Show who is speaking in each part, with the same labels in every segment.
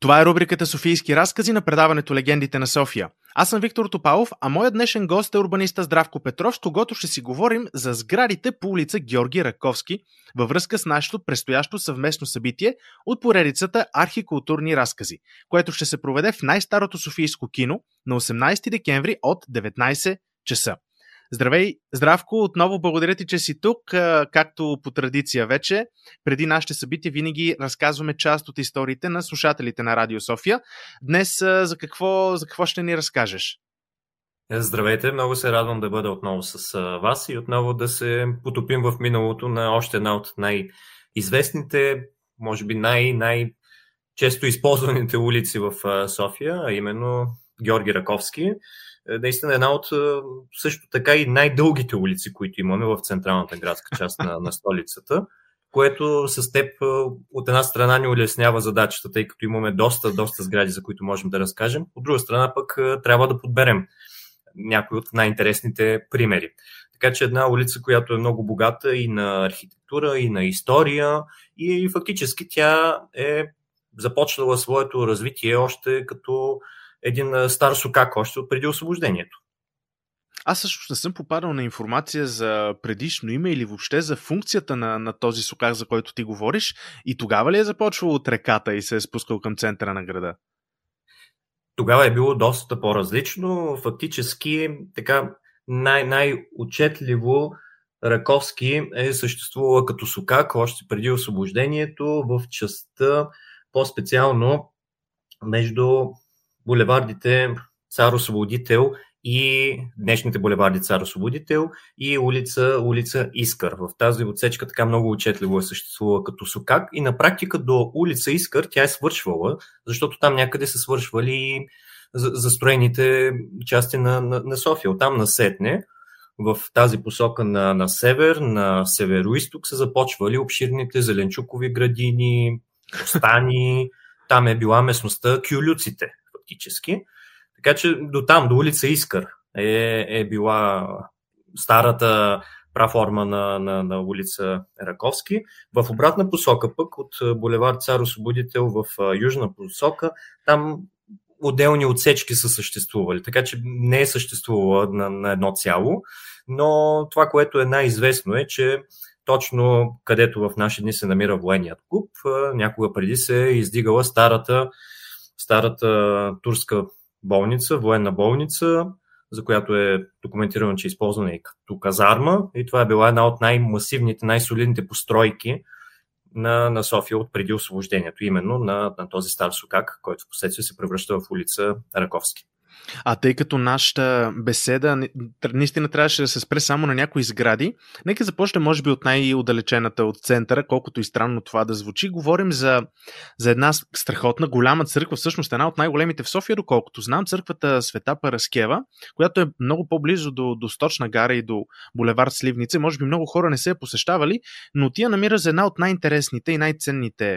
Speaker 1: Това е рубриката Софийски разкази на предаването Легендите на София. Аз съм Виктор Топалов, а моят днешен гост е урбаниста Здравко Петров, с когото ще си говорим за сградите по улица Георги Раковски във връзка с нашето предстоящо съвместно събитие от поредицата Архикултурни разкази, което ще се проведе в най-старото софийско кино на 18 декември от 19 часа. Здравей, Здравко, отново благодаря ти, че си тук, както по традиция вече. Преди нашите събития винаги разказваме част от историите на слушателите на Радио София. Днес за какво ще ни разкажеш?
Speaker 2: Здравейте, много се радвам да бъда отново с вас и отново да се потопим в миналото на още една от най-известните, може би най-често използваните улици в София, а именно Георги Раковски. Наистина една от също така и най-дългите улици, които имаме в централната градска част на столицата, което с теб от една страна ни улеснява задачата, тъй като имаме доста сгради, за които можем да разкажем. От друга страна пък трябва да подберем някои от най-интересните примери. Така че една улица, която е много богата и на архитектура, и на история, и фактически тя е започнала своето развитие още като един стар сокак, още от преди освобождението.
Speaker 1: Аз също не съм попадал на информация за предишно име или въобще за функцията на този сокак, за който ти говориш. И тогава ли е започвал от реката и се е спускал към центъра на града?
Speaker 2: Тогава е било доста по-различно. Фактически така най-отчетливо Раковски е съществувала като сокак още преди освобождението в частта по-специално между булевардите Цар-Освободител и днешните булеварди Цар-Освободител и улица Искър. В тази отсечка така много отчетливо е съществувала като сокак и на практика до улица Искър тя е свършвала, защото там някъде са свършвали застроените части на София. Оттам насетне в тази посока на север, на северо-исток са започвали обширните зеленчукови градини, остани. Там е била местността Кюлюците, фактически. Така че до улица Искър е била старата праформа на улица Раковски. В обратна посока пък от булевард Цар-Освободител в южна посока, там отделни отсечки са съществували. Така че не е съществувала на едно цяло, но това, което е най-известно е, че точно където в наши дни се намира военният клуб, някога преди се е издигала старата турска болница, военна болница, за която е документирано, че е използвана и като казарма. И това е била една от най-масивните, най-солидните постройки на София от преди освобождението, именно на този стар сокак, който впоследствие се превръща в улица Раковски.
Speaker 1: А тъй като нашата беседа наистина трябваше да се спре само на някои сгради, нека започнем може би от най-удалечената от центъра, колкото и странно това да звучи. Говорим за една страхотна голяма църква, всъщност една от най-големите в София, доколкото знам, църквата Света Параскева, която е много по-близо до Сточна гара и до булевард Сливница. Може би много хора не се я посещавали, но тя намира за една от най-интересните и най-ценните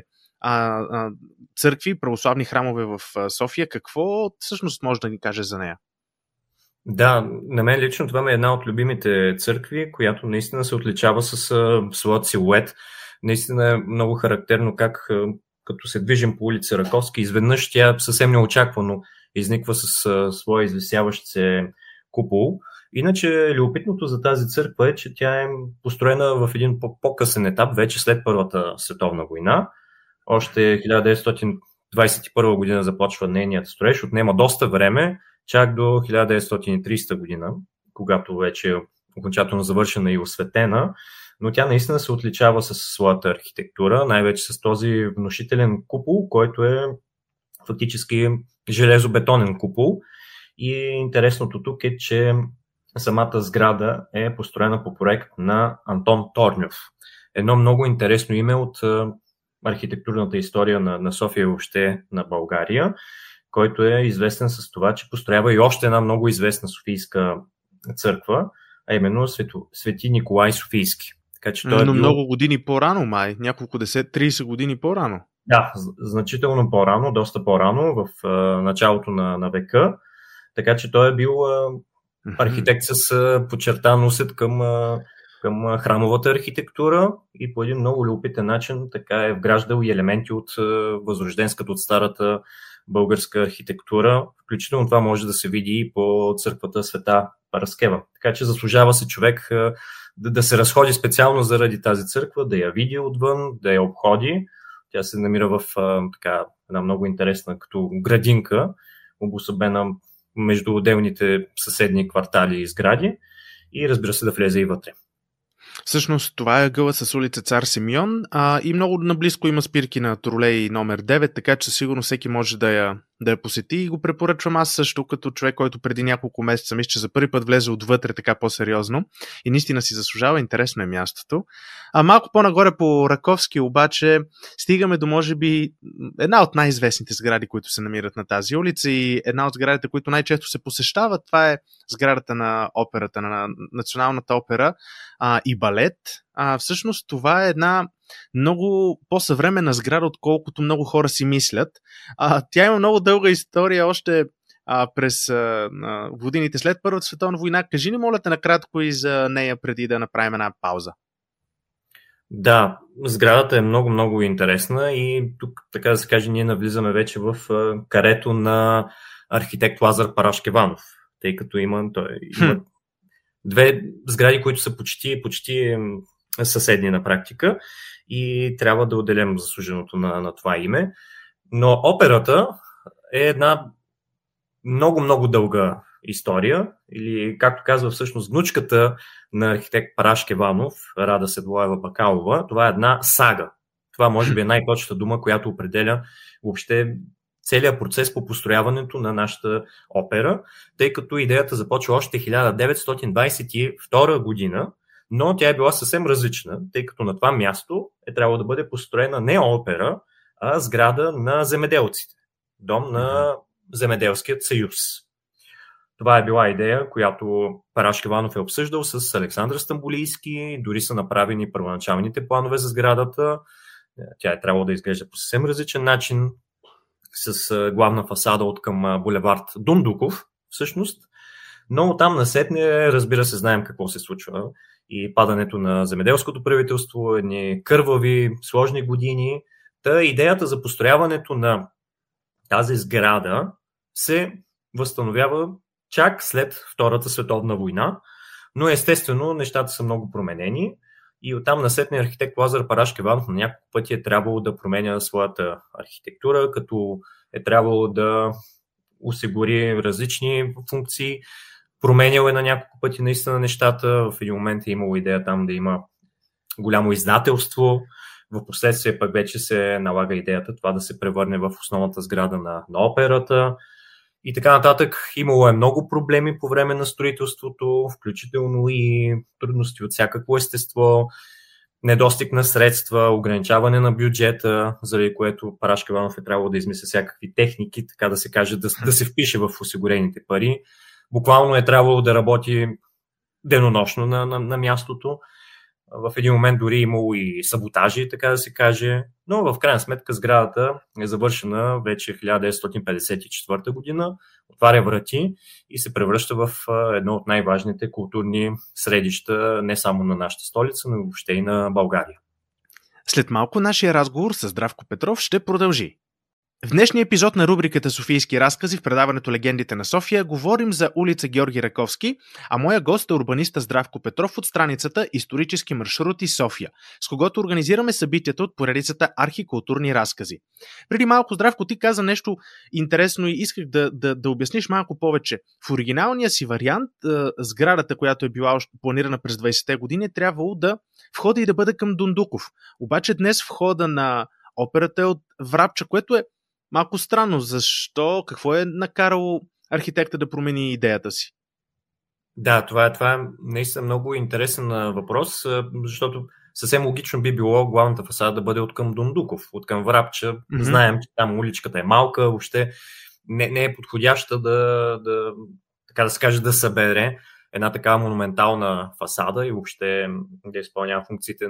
Speaker 1: църкви, православни храмове в София. Какво всъщност може да ни каже за нея?
Speaker 2: Да, на мен лично това е една от любимите църкви, която наистина се отличава с своят силует. Наистина е много характерно как като се движим по улица Раковски, изведнъж тя съвсем неочаквано изниква с своя извисяващ се купол. Иначе любопитното за тази църква е, че тя е построена в един по-късен етап, вече след Първата световна война. Още 1921 година започва нейният строеж, отнема доста време, чак до 1930 година, когато вече е окончателно завършена и осветена, но тя наистина се отличава с своята архитектура, най-вече с този внушителен купол, който е фактически железобетонен купол. И интересното тук е, че самата сграда е построена по проект на Антон Торньов. Едно много интересно име от архитектурната история на София и въобще на България, който е известен с това, че построява и още една много известна софийска църква, а именно Свети Николай Софийски. Така, че той
Speaker 1: много години по-рано, няколко 30 години по-рано.
Speaker 2: Да, значително по-рано, доста по-рано, в началото на века. Така че той е бил архитект с подчертан усет към към храмовата архитектура и по един много любопитен начин така е вграждал и елементи от възрожденската, от старата българска архитектура. Включително това може да се види и по църквата Света Параскева. Така че заслужава се човек да се разходи специално заради тази църква, да я види отвън, да я обходи. Тя се намира в така, една много интересна като градинка, обособена между отделните съседни квартали и сгради и разбира се да влезе и вътре.
Speaker 1: Всъщност това е ъгъла с улица Цар Симеон и много наблизко има спирки на тролей номер 9, така че сигурно всеки може да я посети и го препоръчвам аз също като човек, който преди няколко месеца мисля, че за първи път влезе отвътре така по-сериозно и наистина си заслужава, интересно е мястото. Малко по-нагоре по Раковски обаче стигаме до може би една от най-известните сгради, които се намират на тази улица и една от сградите, които най-често се посещават, това е сградата на операта, на Националната опера и балет. Всъщност това е една много по-съвременна сграда, отколкото много хора си мислят. Тя има много дълга история още през годините след Първата световна война. Кажи ни, моля те, накратко и за нея, преди да направим една пауза.
Speaker 2: Да, сградата е много интересна и тук, така да се каже, ние навлизаме вече в карето на архитект Лазар Парашкеванов, тъй като има две сгради, които са почти съседни на практика и трябва да отделим заслуженото на това име. Но операта е една много дълга история, или както казва всъщност внучката на архитект Парашкеванов, Рада Седлоева Бакалова, това е една сага. Това може би е най-точната дума, която определя въобще целият процес по построяването на нашата опера, тъй като идеята започва още 1922 година, но тя е била съвсем различна, тъй като на това място е трябвало да бъде построена не опера, а сграда на земеделците. Дом на Земеделският съюз. Това е била идея, която Парашкеванов е обсъждал с Александър Стамболийски, дори са направени първоначалните планове за сградата. Тя е трябвало да изглежда по съвсем различен начин, с главна фасада от към булевард Дундуков, всъщност. Но оттам насетне, разбира се, знаем какво се случва. И падането на земеделското правителство, едни кървави, сложни години. Та идеята за построяването на тази сграда се възстановява чак след Втората световна война, но естествено нещата са много променени и оттам насетне архитект Лазар Парашкеванов на няколко пъти е трябвало да променя своята архитектура, като е трябвало да осигури различни функции. Променял е на няколко пъти наистина нещата. В един момент е имало идея там да има голямо издателство. В последствие пък вече се налага идеята това да се превърне в основната сграда на операта. И така нататък. Имало е много проблеми по време на строителството, включително и трудности от всякакво естество, недостиг на средства, ограничаване на бюджета, заради което Парашкеванов е трябвало да измисля всякакви техники, така да се каже, да се впише в осигурените пари. Буквално е трябвало да работи денонощно на мястото. В един момент дори имало и саботажи, така да се каже, но в крайна сметка сградата е завършена вече 1954 година, отваря врати и се превръща в едно от най-важните културни средища не само на нашата столица, но въобще и на България.
Speaker 1: След малко нашия разговор с Здравко Петров ще продължи. В днешния епизод на рубриката Софийски разкази в предаването Легендите на София говорим за улица Георги Раковски, а моя гост е урбаниста Здравко Петров от страницата Исторически маршрути София, с когото организираме събитията от поредицата Архикултурни разкази. Преди малко, Здравко, ти каза нещо интересно и исках да обясниш малко повече. В оригиналния си вариант, сградата, която е била планирана през 20-те години, е трябвало да входа и да бъде към Дундуков. Обаче днес входа на операта е от Врабча, което е малко странно. Защо? Какво е накарало архитекта да промени идеята си?
Speaker 2: Да, това е наистина много интересен въпрос, защото съвсем логично би било главната фасада да бъде от към Дундуков, от към Врабча. Mm-hmm. Знаем, че там уличката е малка, въобще не е подходяща така да се каже, да събере една такава монументална фасада и въобще да изпълнява функциите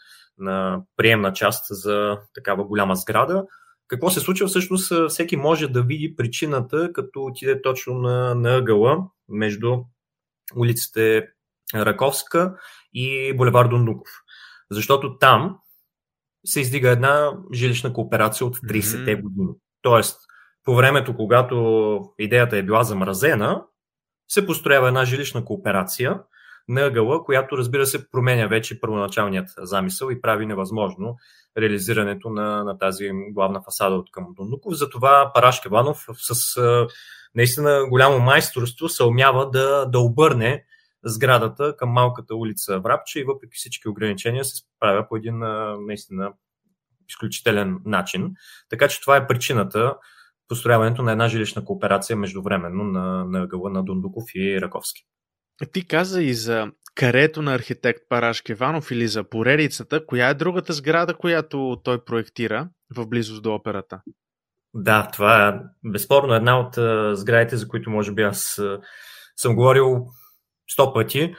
Speaker 2: на приемна част за такава голяма сграда. Какво се случва? Всъщност всеки може да види причината, като отиде точно на ъгъла между улиците Раковска и булевард Дондуков. Защото там се издига една жилищна кооперация от 30-те години. Тоест, по времето, когато идеята е била замразена, се построява една жилищна кооперация на ъгъла, която, разбира се, променя вече първоначалният замисъл и прави невъзможно реализирането на тази главна фасада от към Дондуков. Затова Парашкеванов с наистина голямо майсторство се умява да обърне сградата към малката улица Врабча и въпреки всички ограничения се справя по един наистина изключителен начин. Така че това е причината построяването на една жилищна кооперация междувременно на ъгъла на Дондуков и Раковски.
Speaker 1: Ти каза и за карето на архитект Парашкеванов или за поредицата. Коя е другата сграда, която той проектира в близост до операта?
Speaker 2: Да, това е безспорно една от сградите, за които може би аз съм говорил 100 пъти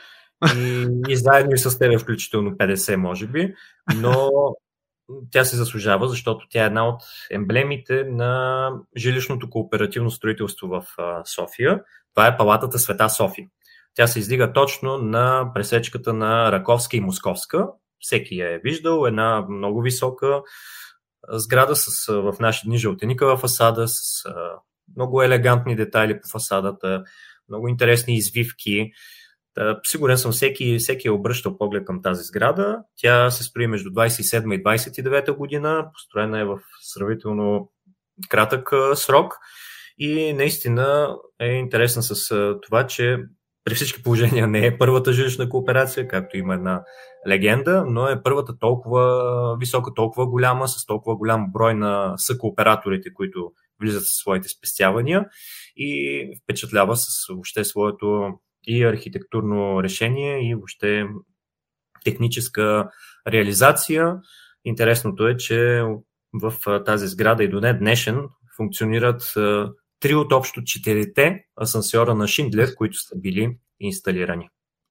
Speaker 2: и заедно и с тебе включително 50 може би, но тя се заслужава, защото тя е една от емблемите на жилищното кооперативно строителство в София. Това е палатата Света София. Тя се издига точно на пресечката на Раковска и Московска. Всеки я е виждал. Една много висока сграда в наши дни жълтеникава фасада, с много елегантни детайли по фасадата, много интересни извивки. Сигурен съм, всеки е обръщал поглед към тази сграда. Тя се строи между 27 и 29 година. Построена е в сравнително кратък срок и наистина е интересна с това, че при всички положения не е първата жилищна кооперация, както има една легенда, но е първата толкова висока, толкова голяма, с толкова голям брой на съкооператорите, които влизат със своите спестявания и впечатлява с въобще своето и архитектурно решение, и въобще техническа реализация. Интересното е, че в тази сграда и до ден днешен функционират 3 от общо 4 асансьора на Шиндлер, които са били инсталирани.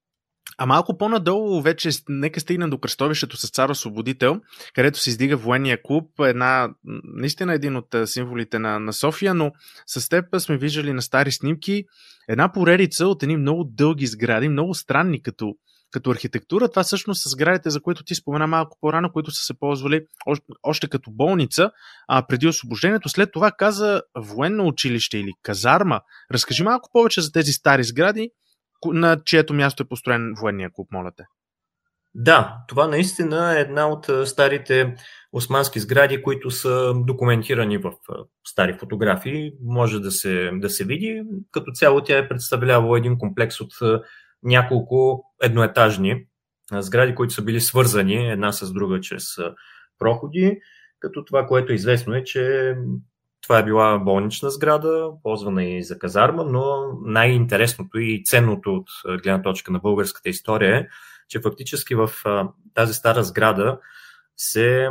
Speaker 1: А малко по-надолу вече нека стигнем до кръстовището с Цар Освободител, където се издига военния клуб, наистина един от символите на София, но с теб сме виждали на стари снимки една поредица от едни много дълги сгради, много странни като архитектура. Това всъщност са сградите, за които ти спомена малко по-рано, които са се ползвали още като болница преди освобождението. След това каза военно училище или казарма. Разкажи малко повече за тези стари сгради, на чието място е построен военния клуб, моля те.
Speaker 2: Да, това наистина е една от старите османски сгради, които са документирани в стари фотографии. Може да се види. Като цяло тя е представлявала един комплекс от няколко едноетажни сгради, които са били свързани една с друга чрез проходи. Като това, което е известно е, че това е била болнична сграда, ползвана и за казарма, но най-интересното и ценното от гледна точка на българската история е, че фактически в тази стара сграда се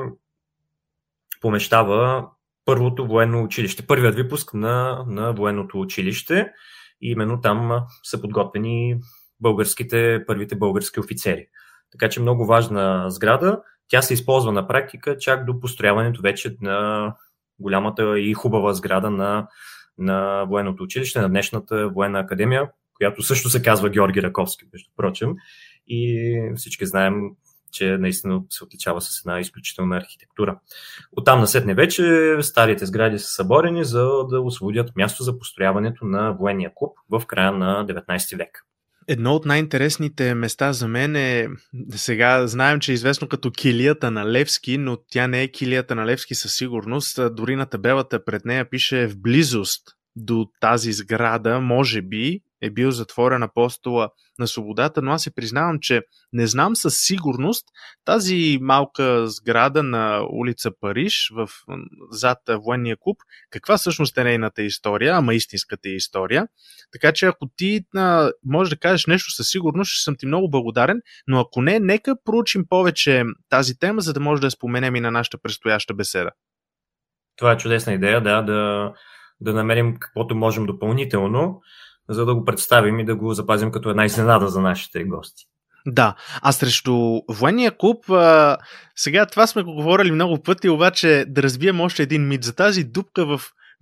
Speaker 2: помещава първото военно училище, първият випуск на военното училище и именно там са подготвени първите български офицери. Така че много важна сграда. Тя се използва на практика чак до построяването вече на голямата и хубава сграда на военното училище, на днешната военна академия, която също се казва Георги Раковски, между прочим. И всички знаем, че наистина се отличава с една изключителна архитектура. Оттам насетне вече старите сгради са съборени, за да освободят място за построяването на военния клуб в края на 19 век.
Speaker 1: Едно от най-интересните места за мен е, сега знаем, че е известно като килията на Левски, но тя не е килията на Левски със сигурност. Дори на табелата пред нея пише в близост до тази сграда, може би е бил затворен Апостола на свободата, но аз се признавам, че не знам със сигурност тази малка сграда на улица Париж зад военния клуб, каква всъщност е нейната история, ама истинската история. Така че ако ти можеш да кажеш нещо със сигурност, ще съм ти много благодарен, но ако не, нека проучим повече тази тема, за да може да я споменем и на нашата предстояща беседа.
Speaker 2: Това е чудесна идея, да намерим каквото можем допълнително, за да го представим и да го запазим като една изненада за нашите гости.
Speaker 1: Да, а срещу военния клуб, сега това сме го говорили много пъти, обаче да разбием още един мит за тази дупка в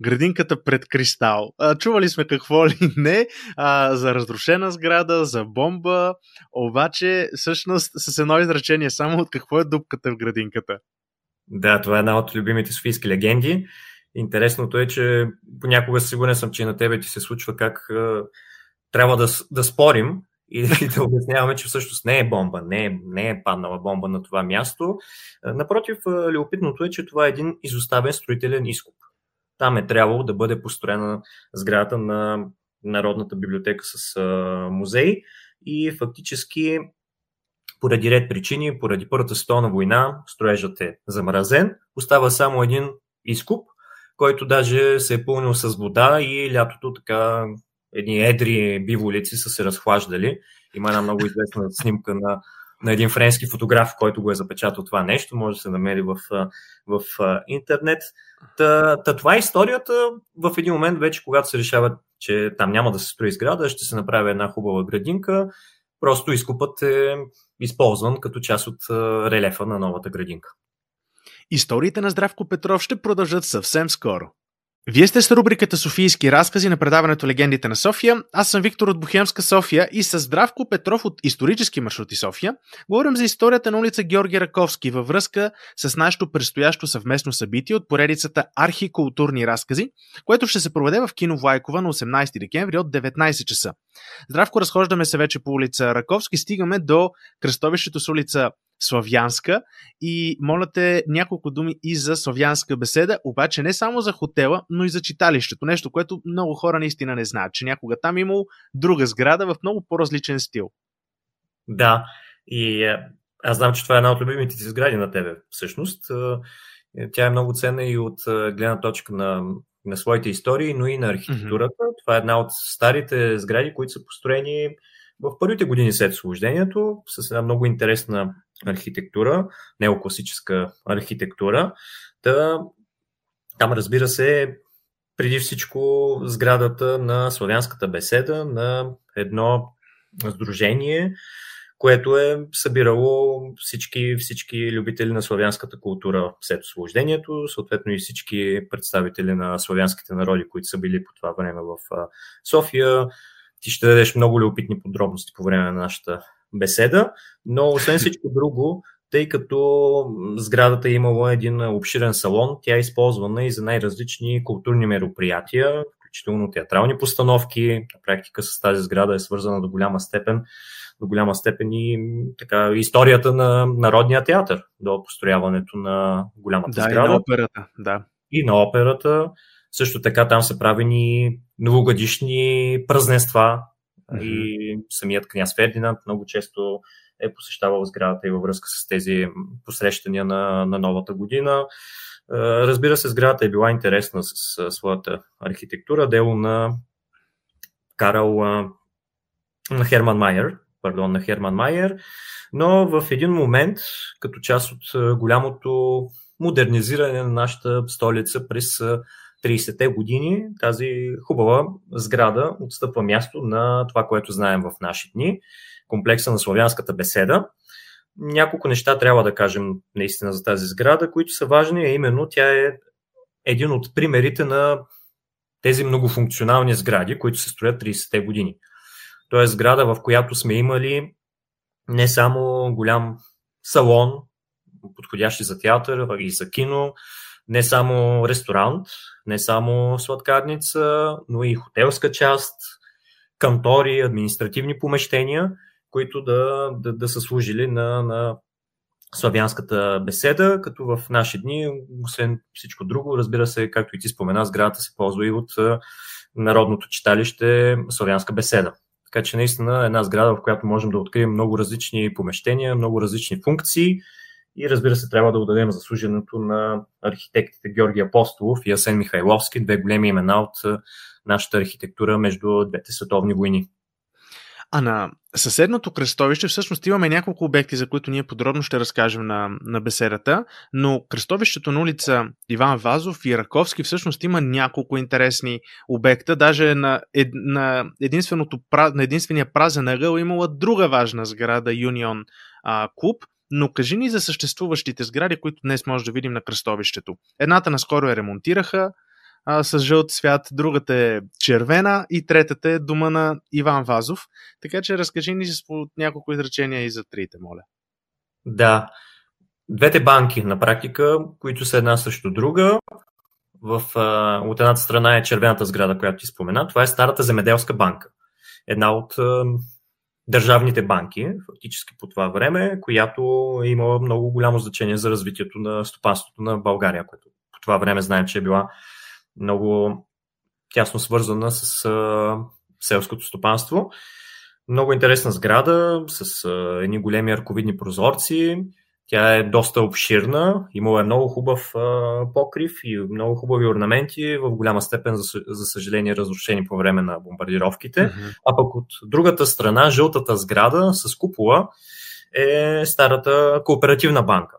Speaker 1: градинката пред Кристал. Чували сме какво ли не за разрушена сграда, за бомба, обаче всъщност с едно изречение само от какво е дупката в градинката.
Speaker 2: Да, това е една от любимите софийски легенди. Интересното е, че понякога сигурен съм, че на тебе ти се случва как трябва да спорим и да обясняваме, че всъщност не е бомба, не е паднала бомба на това място. Напротив, любопитното е, че това е един изоставен строителен изкоп. Там е трябвало да бъде построена сградата на Народната библиотека с музей и фактически поради ред причини, поради Първата световна война, строежът е замразен, остава само един изкоп, който даже се е пълнил с вода и лятото така едни едри биволици са се разхлаждали. Има една много известна снимка на един френски фотограф, който го е запечатал това нещо, може да се намери в интернет. Това е историята. В един момент вече, когато се решава, че там няма да се строи сграда, ще се направи една хубава градинка, просто изкопът е използван като част от релефа на новата градинка.
Speaker 1: Историите на Здравко Петров ще продължат съвсем скоро. Вие сте с рубриката Софийски разкази на предаването Легендите на София. Аз съм Виктор от Бохемска София и с Здравко Петров от Исторически маршрути София говорим за историята на улица Георги Раковски във връзка с нашето предстоящо съвместно събитие от поредицата Архикултурни разкази, което ще се проведе в кино Влайкова на 18 декември от 19 часа. Здравко, разхождаме се вече по улица Раковски, стигаме до кръстовището с улица Славянска и моля те няколко думи и за славянска беседа, обаче не само за хотела, но и за читалището. Нещо, което много хора наистина не знаят, че някога там имало друга сграда в много по-различен стил.
Speaker 2: Да, и аз знам, че това е една от любимите си сгради на тебе всъщност. Тя е много ценна и от гледна точка на своите истории, но и на архитектурата. Mm-hmm. Това е една от старите сгради, които са построени в първите години след Освобождението, с една много интересна архитектура, неокласическа архитектура. Там, разбира се, преди всичко сградата на Славянската беседа, на едно сдружение, което е събирало всички любители на славянската култура след Освобождението, съответно и всички представители на славянските народи, които са били по това време в София. Ти ще дадеш много любопитни подробности по време на нашата беседа, но освен всичко друго, тъй като сградата е имала един обширен салон, тя е използвана и за най-различни културни мероприятия, включително театрални постановки. На практика с тази сграда е свързана до голяма степен и така, историята на Народния театър до построяването на голямата сграда.
Speaker 1: И на операта, да.
Speaker 2: И на операта. Също така там са правени новогодишни празненства и самият княз Фердинанд много често е посещавал сградата и във връзка с тези посрещания на новата година. Разбира се, сградата е била интересна с своята архитектура, дело на Херман Майер, но в един момент, като част от голямото модернизиране на нашата столица през 30-те години, тази хубава сграда отстъпва място на това, което знаем в наши дни, комплекса на Славянската беседа. Няколко неща трябва да кажем наистина за тази сграда, които са важни, а именно тя е един от примерите на тези многофункционални сгради, които се строят 30-те години. То е сграда, в която сме имали не само голям салон, подходящи за театър и за кино, не само ресторант, не само сладкарница, но и хотелска част, кантори, административни помещения, които да са служили на славянската беседа, като в наши дни, освен всичко друго, разбира се, както и ти спомена, сградата се ползва и от Народното читалище Славянска беседа. Така че наистина една сграда, в която можем да открием много различни помещения, много различни функции и разбира се трябва да отдадем заслуженото на архитектите Георги Апостолов и Асен Михайловски, две големи имена от нашата архитектура между двете световни войни.
Speaker 1: А на съседното кръстовище всъщност имаме няколко обекти, за които ние подробно ще разкажем на беседата, но кръстовището на улица Иван Вазов и Раковски всъщност има няколко интересни обекта. Даже на единствения празен ъгъл имала друга важна сграда Юнион клуб, но кажи ни за съществуващите сгради, които днес може да видим на кръстовището. Едната наскоро я ремонтираха, с жълт цвят, другата е червена и третата е дома на Иван Вазов. Така че разкажи ни по няколко изречения и за трите, моля.
Speaker 2: Да, двете банки на практика, които са една срещу друга. От едната страна е червената сграда, която ти спомена. Това е Старата земеделска банка. Една от държавните банки, фактически по това време, която е имала много голямо значение за развитието на стопанството на България, което по това време знаем, че е била много тясно свързана с селското стопанство. Много интересна сграда с едни големи арковидни прозорци. Тя е доста обширна, имала е много хубав покрив и много хубави орнаменти, в голяма степен, за съжаление, разрушени по време на бомбардировките. Mm-hmm. А пък от другата страна, жълтата сграда с купола е Старата кооперативна банка.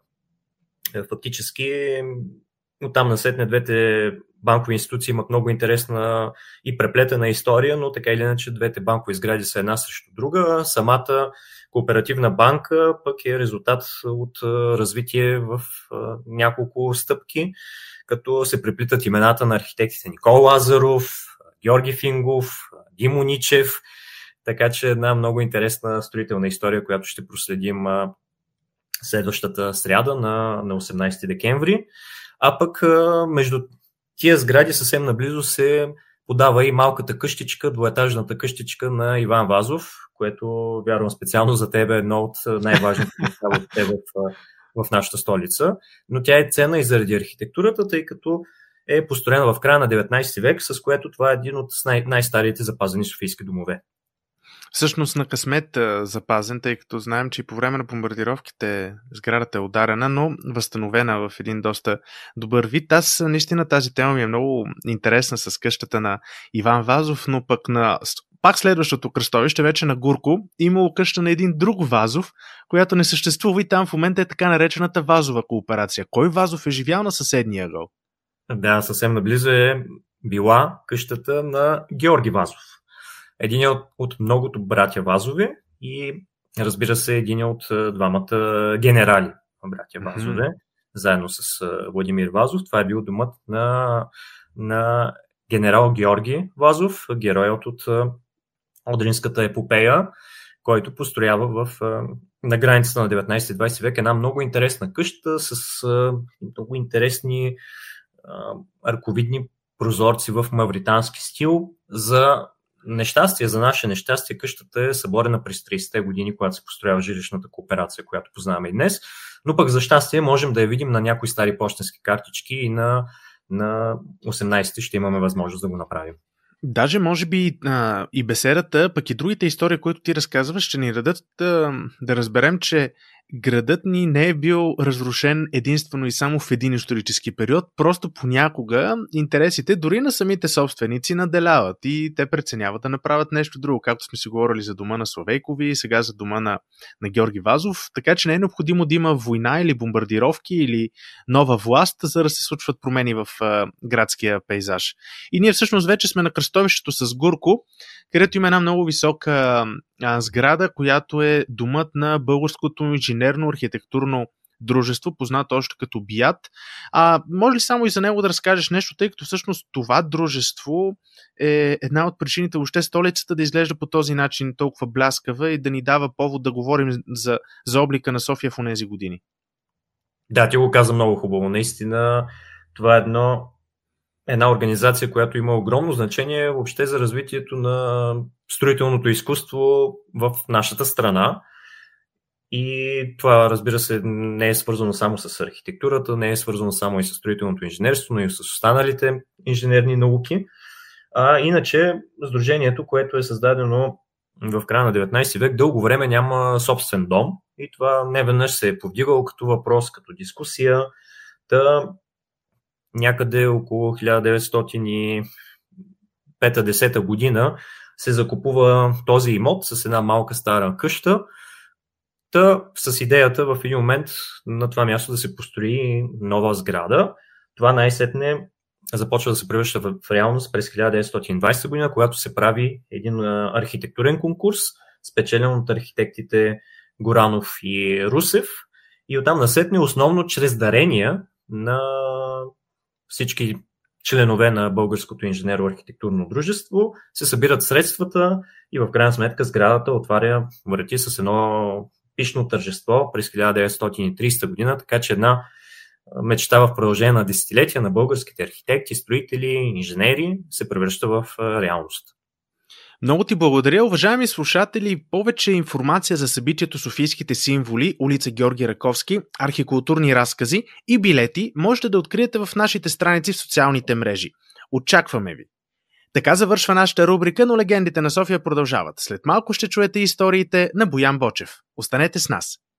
Speaker 2: Фактически, оттам насетне двете банкови институции имат много интересна и преплетена история, но така или иначе двете банкови сгради са една срещу друга. Самата кооперативна банка пък е резултат от развитие в няколко стъпки, като се преплитат имената на архитектите Никола Лазаров, Георги Фингов, Димо Ничев, така че една много интересна строителна история, която ще проследим следващата сряда на 18 декември. А пък между тия сгради съвсем наблизо се подава и малката къщичка, двоетажната къщичка на Иван Вазов, което, вярвам, специално за теб е едно от най-важните неща от теб в нашата столица. Но тя е ценна и заради архитектурата, тъй като е построена в края на 19 век, с което това е един от най-старите запазени софийски домове.
Speaker 1: Всъщност на късмет запазен, тъй като знаем, че и по време на бомбардировките сградата е ударена, но възстановена в един доста добър вид. Аз наистина тази тема ми е много интересна с къщата на Иван Вазов, но пък на пак следващото кръстовище, вече на Гурко, имало къща на един друг Вазов, която не съществува и там в момента е така наречената Вазова кооперация. Кой Вазов е живял на съседния ъгъл?
Speaker 2: Да, съвсем наблизо е била къщата на Георги Вазов. Един от многото братя Вазови и, разбира се, един от двамата генерали братя Вазове, заедно с Владимир Вазов. Това е бил домът на генерал Георги Вазов, героят от Одринската епопея, който построява на границата на 19-20 век една много интересна къща с много интересни арковидни прозорци в мавритански стил. За наше нещастие, къщата е съборена през 30-те години, когато се построява жилищната кооперация, която познаваме и днес. Но пък за щастие можем да я видим на някои стари пощенски картички и на 18-ти ще имаме възможност да го направим.
Speaker 1: Даже може би и беседата, пък и другите истории, които ти разказваш, ще ни дадат да разберем, че градът ни не е бил разрушен единствено и само в един исторически период, просто понякога интересите дори на самите собственици наделяват и те преценяват да направят нещо друго, както сме си говорили за дома на Славейкови и сега за дома на Георги Вазов, така че не е необходимо да има война или бомбардировки или нова власт, за да се случват промени в градския пейзаж. И ние всъщност вече сме на кръстовището с Гурко, където има една много висока сграда, която е домът на Българското инженерно-архитектурно дружество, познато още като БИАТ. Може ли само и за него да разкажеш нещо, тъй като всъщност това дружество е една от причините въобще столицата да изглежда по този начин толкова бляскава и да ни дава повод да говорим за облика на София в онези години?
Speaker 2: Да, ти го каза много хубаво. Наистина това е една организация, която има огромно значение въобще за развитието на строителното изкуство в нашата страна. И това, разбира се, не е свързано само с архитектурата, не е свързано само и с строителното инженерство, но и с останалите инженерни науки. Иначе, сдружението, което е създадено в края на 19 век, дълго време няма собствен дом и това не веднъж се е повдигало като въпрос, като дискусия. Някъде около 1905-10 година се закупува този имот с една малка стара къща, с идеята в един момент на това място да се построи нова сграда. Това най-сетне започва да се превръща в реалност през 1920 година, когато се прави един архитектурен конкурс, спечелен от архитектите Горанов и Русев. И оттам насетне основно чрез дарения на всички членове на Българското инженерно-архитектурно дружество, се събират средствата и в крайна сметка сградата отваря врати с едно пишно тържество през 1930 година, така че една мечта в продължение на десетилетия на българските архитекти, строители, инженери се превръща в реалност.
Speaker 1: Много ти благодаря, уважаеми слушатели. Повече информация за събитието Софийските символи, улица Георги Раковски, архикултурни разкази и билети можете да откриете в нашите страници в социалните мрежи. Очакваме ви! Така завършва нашата рубрика, но легендите на София продължават. След малко ще чуете историите на Боян Бочев. Останете с нас!